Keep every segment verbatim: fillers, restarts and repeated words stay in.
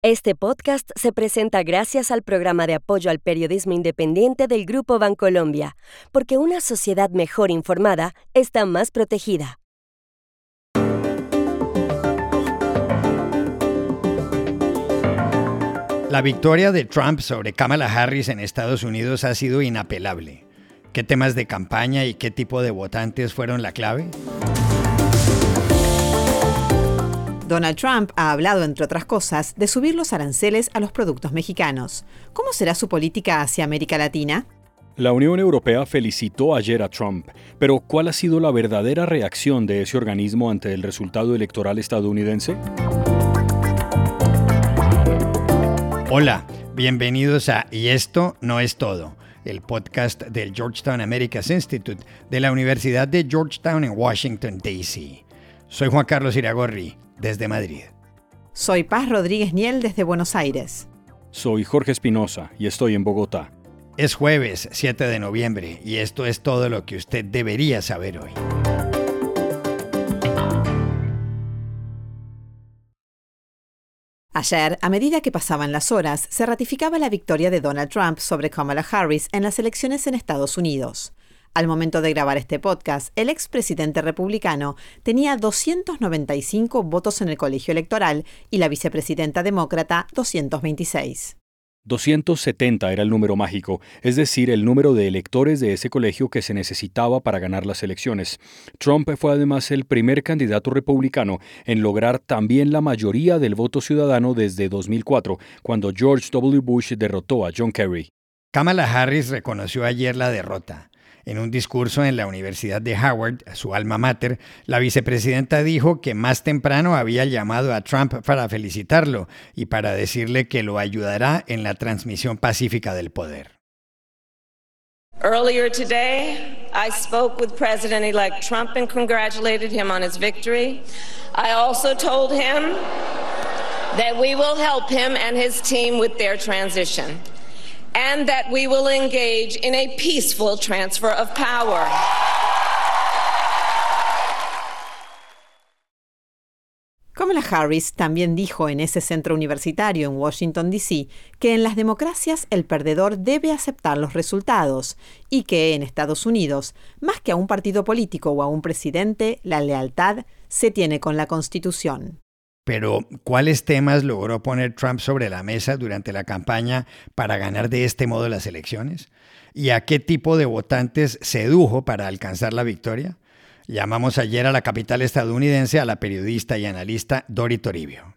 Este podcast se presenta gracias al programa de apoyo al periodismo independiente del Grupo Bancolombia, porque una sociedad mejor informada está más protegida. La victoria de Trump sobre Kamala Harris en Estados Unidos ha sido inapelable. ¿Qué temas de campaña y qué tipo de votantes fueron la clave? Donald Trump ha hablado, entre otras cosas, de subir los aranceles a los productos mexicanos. ¿Cómo será su política hacia América Latina? La Unión Europea felicitó ayer a Trump, pero ¿cuál ha sido la verdadera reacción de ese organismo ante el resultado electoral estadounidense? Hola, bienvenidos a Y esto no es todo, el podcast del Georgetown Americas Institute de la Universidad de Georgetown en Washington, D C Soy Juan Carlos Iragorri, desde Madrid. Soy Paz Rodríguez Niel, desde Buenos Aires. Soy Jorge Espinosa y estoy en Bogotá. Es jueves siete de noviembre y esto es todo lo que usted debería saber hoy. Ayer, a medida que pasaban las horas, se ratificaba la victoria de Donald Trump sobre Kamala Harris en las elecciones en Estados Unidos. Al momento de grabar este podcast, el expresidente republicano tenía doscientos noventa y cinco votos en el colegio electoral y la vicepresidenta demócrata doscientos veintiséis. doscientos setenta era el número mágico, es decir, el número de electores de ese colegio que se necesitaba para ganar las elecciones. Trump fue además el primer candidato republicano en lograr también la mayoría del voto ciudadano desde dos mil cuatro, cuando George W. Bush derrotó a John Kerry. Kamala Harris reconoció ayer la derrota. En un discurso en la Universidad de Howard, su alma mater, la vicepresidenta dijo que más temprano había llamado a Trump para felicitarlo y para decirle que lo ayudará en la transmisión pacífica del poder. Earlier today, I spoke with President-elect Trump and congratulated him on his victory. I also told him that we will help him and his team with their transition, and that we will engage in a peaceful transfer of power. Kamala Harris también dijo en ese centro universitario en Washington, D C, que en las democracias el perdedor debe aceptar los resultados y que en Estados Unidos, más que a un partido político o a un presidente, la lealtad se tiene con la Constitución. Pero, ¿cuáles temas logró poner Trump sobre la mesa durante la campaña para ganar de este modo las elecciones? ¿Y a qué tipo de votantes sedujo para alcanzar la victoria? Llamamos ayer a la capital estadounidense a la periodista y analista Dori Toribio.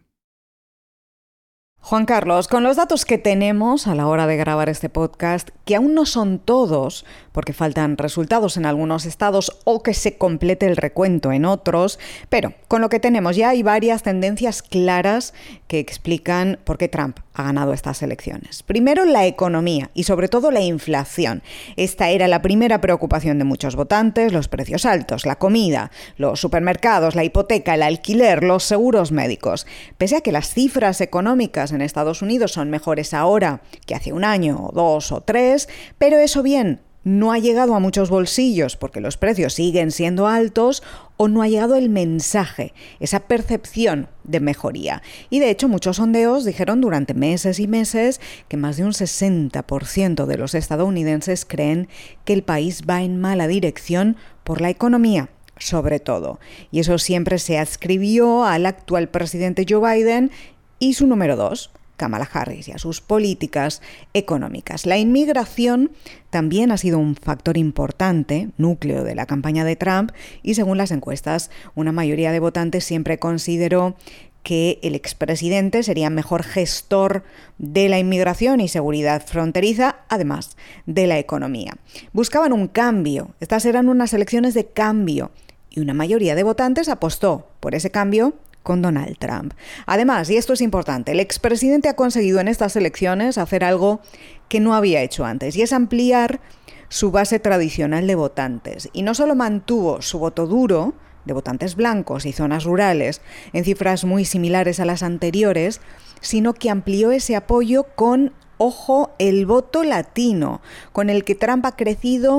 Juan Carlos, con los datos que tenemos a la hora de grabar este podcast, que aún no son todos, porque faltan resultados en algunos estados o que se complete el recuento en otros, pero con lo que tenemos ya hay varias tendencias claras que explican por qué Trump ha ganado estas elecciones. Primero, la economía y sobre todo la inflación. Esta era la primera preocupación de muchos votantes: los precios altos, la comida, los supermercados, la hipoteca, el alquiler, los seguros médicos. Pese a que las cifras económicas en Estados Unidos son mejores ahora que hace un año o dos o tres, pero eso bien, no ha llegado a muchos bolsillos porque los precios siguen siendo altos o no ha llegado el mensaje, esa percepción de mejoría. Y de hecho muchos sondeos dijeron durante meses y meses que más de un sesenta por ciento de los estadounidenses creen que el país va en mala dirección por la economía, sobre todo. Y eso siempre se adscribió al actual presidente Joe Biden y su número dos, Kamala Harris, y a sus políticas económicas. La inmigración también ha sido un factor importante, núcleo de la campaña de Trump, y según las encuestas, una mayoría de votantes siempre consideró que el expresidente sería mejor gestor de la inmigración y seguridad fronteriza, además de la economía. Buscaban un cambio. Estas eran unas elecciones de cambio, y una mayoría de votantes apostó por ese cambio con Donald Trump. Además, y esto es importante, el expresidente ha conseguido en estas elecciones hacer algo que no había hecho antes, y es ampliar su base tradicional de votantes. Y no solo mantuvo su voto duro, de votantes blancos y zonas rurales, en cifras muy similares a las anteriores, sino que amplió ese apoyo con, ojo, el voto latino, con el que Trump ha crecido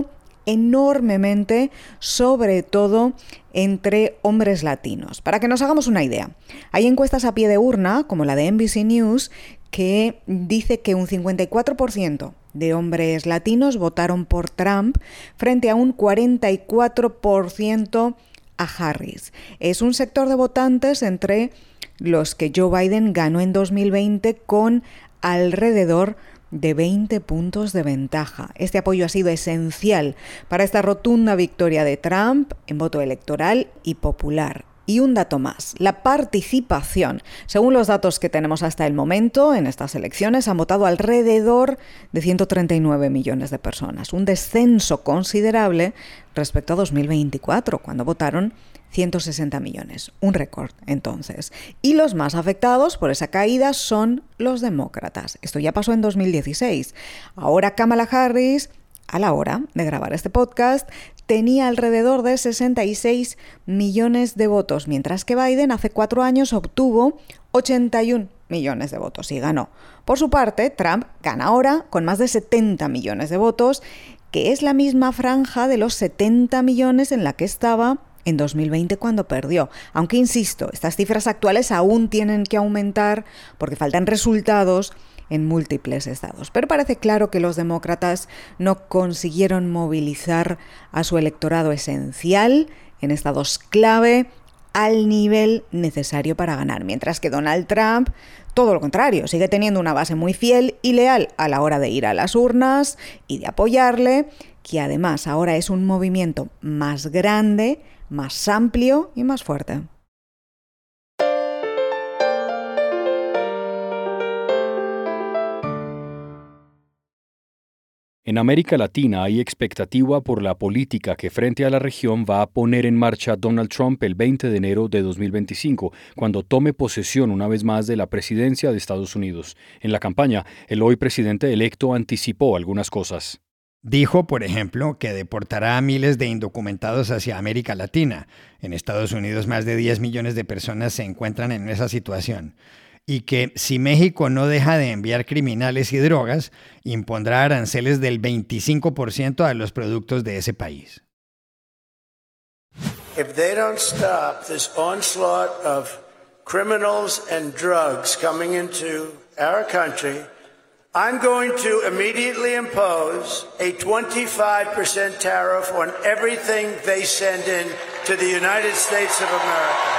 enormemente, sobre todo entre hombres latinos. Para que nos hagamos una idea, hay encuestas a pie de urna, como la de N B C News, que dice que un cincuenta y cuatro por ciento de hombres latinos votaron por Trump frente a un cuarenta y cuatro por ciento a Harris. Es un sector de votantes entre los que Joe Biden ganó en dos mil veinte con alrededor de veinte puntos de ventaja. Este apoyo ha sido esencial para esta rotunda victoria de Trump en voto electoral y popular. Y un dato más, la participación. Según los datos que tenemos hasta el momento, en estas elecciones han votado alrededor de ciento treinta y nueve millones de personas, un descenso considerable respecto a dos mil veinticuatro, cuando votaron ciento sesenta millones, un récord entonces. Y los más afectados por esa caída son los demócratas. Esto ya pasó en dos mil dieciséis. Ahora Kamala Harris, a la hora de grabar este podcast, tenía alrededor de sesenta y seis millones de votos, mientras que Biden hace cuatro años obtuvo ochenta y un millones de votos y ganó. Por su parte, Trump gana ahora con más de setenta millones de votos, que es la misma franja de los setenta millones en la que estaba en dos mil veinte cuando perdió. Aunque, insisto, estas cifras actuales aún tienen que aumentar porque faltan resultados en múltiples estados. Pero parece claro que los demócratas no consiguieron movilizar a su electorado esencial en estados clave al nivel necesario para ganar, mientras que Donald Trump, todo lo contrario, sigue teniendo una base muy fiel y leal a la hora de ir a las urnas y de apoyarle, que además ahora es un movimiento más grande, más amplio y más fuerte. En América Latina hay expectativa por la política que frente a la región va a poner en marcha Donald Trump el veinte de enero de dos mil veinticinco, cuando tome posesión una vez más de la presidencia de Estados Unidos. En la campaña, el hoy presidente electo anticipó algunas cosas. Dijo, por ejemplo, que deportará a miles de indocumentados hacia América Latina. En Estados Unidos, más de diez millones de personas se encuentran en esa situación. Y que si México no deja de enviar criminales y drogas, impondrá aranceles del veinticinco por ciento a los productos de ese país. If they don't stop this onslaught of criminals and drugs coming into our country, I'm going to immediately impose a twenty-five percent tariff on everything they send in to the United States of America.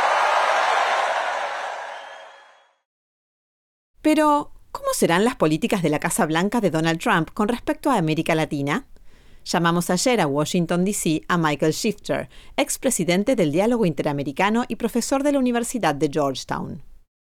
Pero, ¿cómo serán las políticas de la Casa Blanca de Donald Trump con respecto a América Latina? Llamamos ayer a Washington, D C a Michael Shifter, expresidente del Diálogo Interamericano y profesor de la Universidad de Georgetown.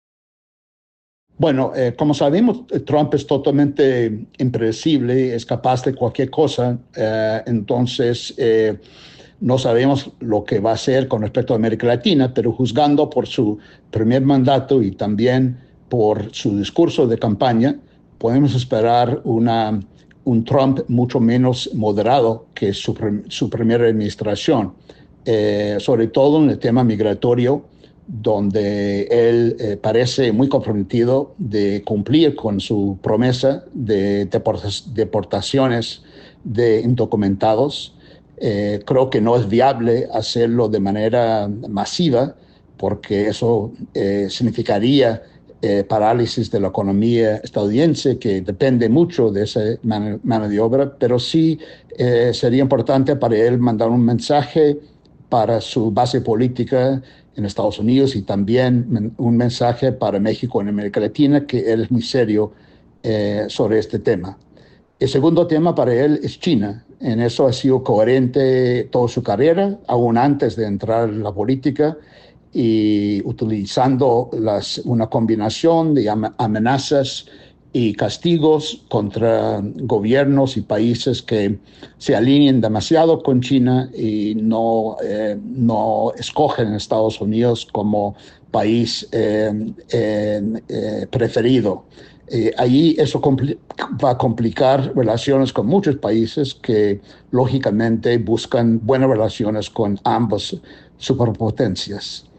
Bueno, eh, como sabemos, Trump es totalmente impredecible, es capaz de cualquier cosa, eh, entonces eh, no sabemos lo que va a hacer con respecto a América Latina, pero juzgando por su primer mandato y también por su discurso de campaña, podemos esperar una, un Trump mucho menos moderado que su, su primera administración, eh, sobre todo en el tema migratorio, donde él eh, parece muy comprometido de cumplir con su promesa de deportaciones de indocumentados. Eh, creo que no es viable hacerlo de manera masiva, porque eso eh, significaría Eh, parálisis de la economía estadounidense, que depende mucho de esa mano, mano de obra, pero sí eh, sería importante para él mandar un mensaje para su base política en Estados Unidos y también men, un mensaje para México en América Latina, que él es muy serio eh, sobre este tema. El segundo tema para él es China. En eso ha sido coherente toda su carrera, aún antes de entrar en la política, y utilizando las, una combinación de amenazas y castigos contra gobiernos y países que se alineen demasiado con China y no, eh, no escogen a Estados Unidos como país eh, eh, eh, preferido. Eh, ahí eso va a complicar relaciones con muchos países que lógicamente buscan buenas relaciones con ambas superpotencias.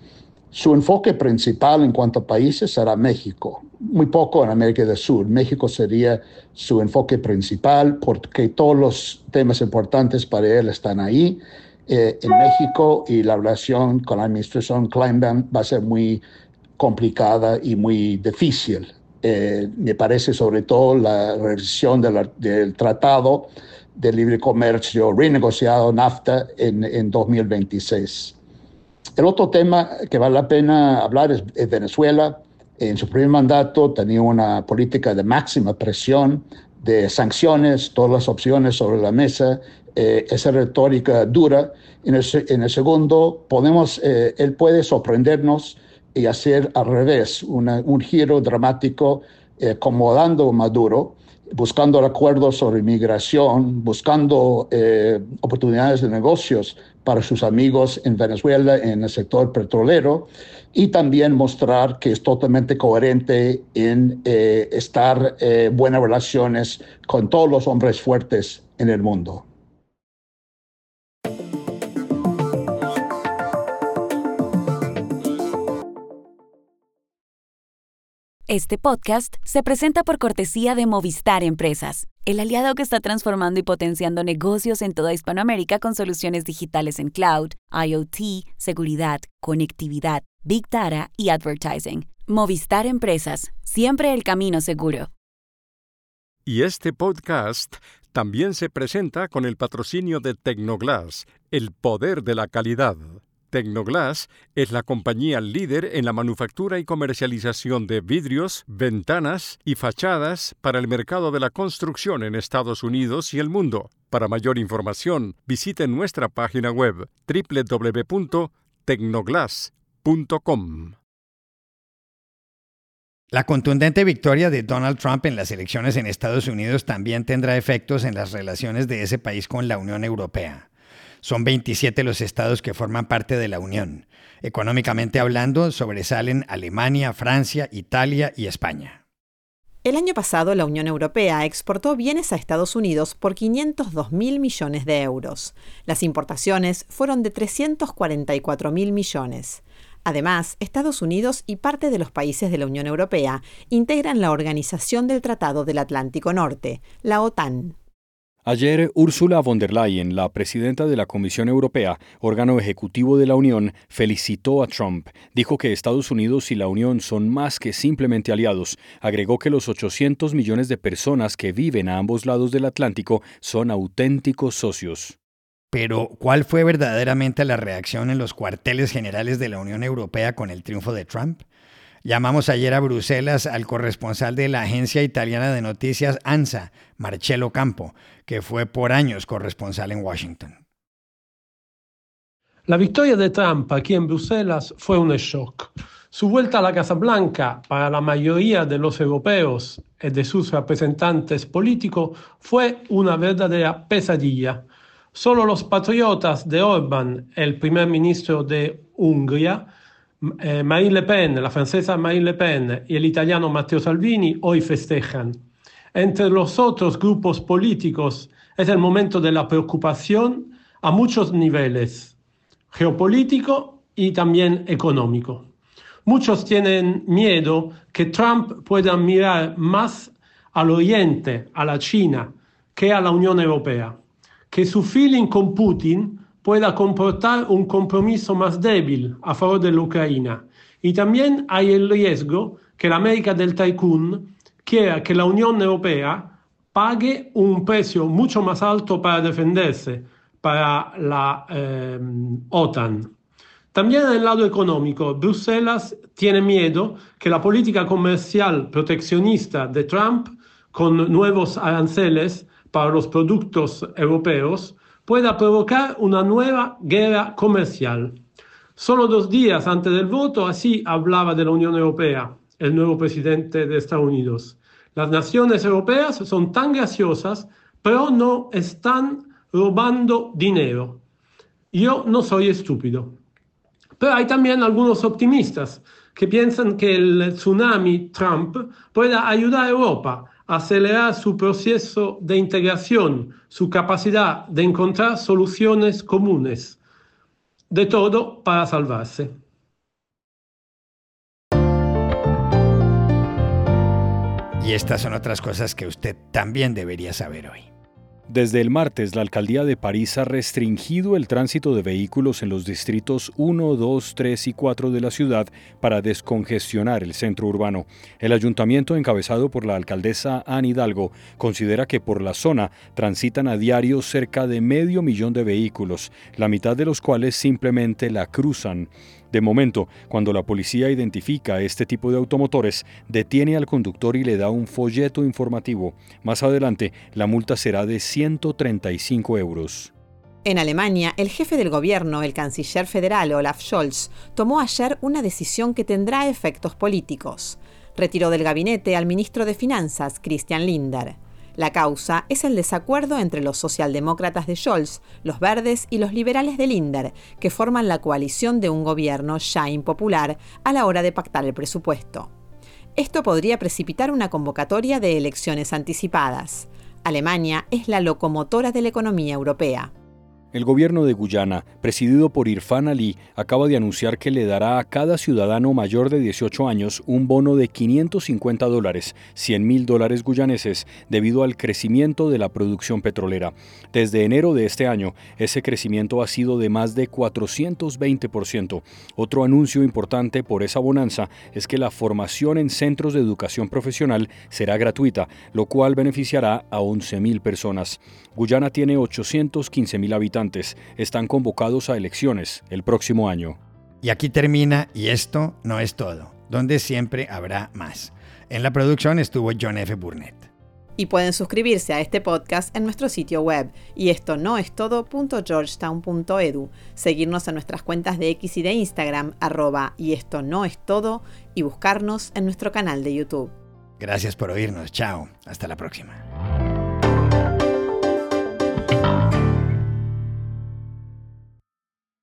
Su enfoque principal en cuanto a países será México, muy poco en América del Sur. México sería su enfoque principal porque todos los temas importantes para él están ahí. Eh, en México, y la relación con la administración Kleinman va a ser muy complicada y muy difícil. Eh, me parece sobre todo la revisión de la, del Tratado de Libre Comercio renegociado NAFTA en, en dos mil veintiséis. El otro tema que vale la pena hablar es, es Venezuela. En su primer mandato tenía una política de máxima presión, de sanciones, todas las opciones sobre la mesa, eh, esa retórica dura. En el, en el segundo, podemos, eh, él puede sorprendernos y hacer al revés, una, un giro dramático, eh, acomodando a Maduro, buscando acuerdos sobre inmigración, buscando eh, oportunidades de negocios para sus amigos en Venezuela en el sector petrolero, y también mostrar que es totalmente coherente en eh, estar en eh, buenas relaciones con todos los hombres fuertes en el mundo. Este podcast se presenta por cortesía de Movistar Empresas, el aliado que está transformando y potenciando negocios en toda Hispanoamérica con soluciones digitales en cloud, IoT, seguridad, conectividad, Big Data y advertising. Movistar Empresas, siempre el camino seguro. Y este podcast también se presenta con el patrocinio de Tecnoglass, el poder de la calidad. Tecnoglass es la compañía líder en la manufactura y comercialización de vidrios, ventanas y fachadas para el mercado de la construcción en Estados Unidos y el mundo. Para mayor información, visite nuestra página web doble u doble u doble u punto tecnoglass punto com. La contundente victoria de Donald Trump en las elecciones en Estados Unidos también tendrá efectos en las relaciones de ese país con la Unión Europea. Son veintisiete los estados que forman parte de la Unión. Económicamente hablando, sobresalen Alemania, Francia, Italia y España. El año pasado, la Unión Europea exportó bienes a Estados Unidos por quinientos dos mil millones de euros. Las importaciones fueron de trescientos cuarenta y cuatro mil millones. Además, Estados Unidos y parte de los países de la Unión Europea integran la Organización del Tratado del Atlántico Norte, la OTAN. Ayer, Ursula von der Leyen, la presidenta de la Comisión Europea, órgano ejecutivo de la Unión, felicitó a Trump. Dijo que Estados Unidos y la Unión son más que simplemente aliados. Agregó que los ochocientos millones de personas que viven a ambos lados del Atlántico son auténticos socios. Pero, ¿cuál fue verdaderamente la reacción en los cuarteles generales de la Unión Europea con el triunfo de Trump? Llamamos ayer a Bruselas al corresponsal de la agencia italiana de noticias ANSA, Marcello Campo, que fue por años corresponsal en Washington. La victoria de Trump aquí en Bruselas fue un shock. Su vuelta a la Casa Blanca para la mayoría de los europeos y de sus representantes políticos fue una verdadera pesadilla. Solo los patriotas de Orbán, el primer ministro de Hungría, Eh, Marine Le Pen, la francesa Marine Le Pen y el italiano Matteo Salvini hoy festejan. Entre los otros grupos políticos es el momento de la preocupación a muchos niveles, geopolítico y también económico. Muchos tienen miedo que Trump pueda mirar más al oriente, a la China, que a la Unión Europea, que su feeling con Putin pueda comportar un compromiso más débil a favor de la Ucrania. Y también hay el riesgo que la América del Tycoon quiera que la Unión Europea pague un precio mucho más alto para defenderse, para la eh, OTAN. También en el lado económico, Bruselas tiene miedo que la política comercial proteccionista de Trump, con nuevos aranceles para los productos europeos, pueda provocar una nueva guerra comercial. Solo dos días antes del voto, así hablaba de la Unión Europea, el nuevo presidente de Estados Unidos. Las naciones europeas son tan graciosas, pero no están robando dinero. Yo no soy estúpido. Pero hay también algunos optimistas que piensan que el tsunami Trump pueda ayudar a Europa a acelerar su proceso de integración, su capacidad de encontrar soluciones comunes. De todo para salvarse. Y estas son otras cosas que usted también debería saber hoy. Desde el martes, la alcaldía de París ha restringido el tránsito de vehículos en los distritos uno, dos, tres y cuatro de la ciudad para descongestionar el centro urbano. El ayuntamiento, encabezado por la alcaldesa Anne Hidalgo, considera que por la zona transitan a diario cerca de medio millón de vehículos, la mitad de los cuales simplemente la cruzan. De momento, cuando la policía identifica este tipo de automotores, detiene al conductor y le da un folleto informativo. Más adelante, la multa será de ciento treinta y cinco euros. En Alemania, el jefe del gobierno, el canciller federal Olaf Scholz, tomó ayer una decisión que tendrá efectos políticos. Retiró del gabinete al ministro de Finanzas, Christian Lindner. La causa es el desacuerdo entre los socialdemócratas de Scholz, los verdes y los liberales de Lindner, que forman la coalición de un gobierno ya impopular a la hora de pactar el presupuesto. Esto podría precipitar una convocatoria de elecciones anticipadas. Alemania es la locomotora de la economía europea. El gobierno de Guyana, presidido por Irfan Ali, acaba de anunciar que le dará a cada ciudadano mayor de dieciocho años un bono de quinientos cincuenta dólares, cien mil dólares guyaneses, debido al crecimiento de la producción petrolera. Desde enero de este año, ese crecimiento ha sido de más de cuatrocientos veinte por ciento. Otro anuncio importante por esa bonanza es que la formación en centros de educación profesional será gratuita, lo cual beneficiará a once mil personas. Guyana tiene ochocientos quince mil habitantes. Están convocados a elecciones el próximo año. Y aquí termina Y esto no es todo, donde siempre habrá más. En la producción estuvo John F. Burnett. Y pueden suscribirse a este podcast en nuestro sitio web, y esto no es todo punto georgetown punto edu, seguirnos en nuestras cuentas de X y de Instagram, arroba y esto no es todo, y buscarnos en nuestro canal de YouTube. Gracias por oírnos. Chao. Hasta la próxima.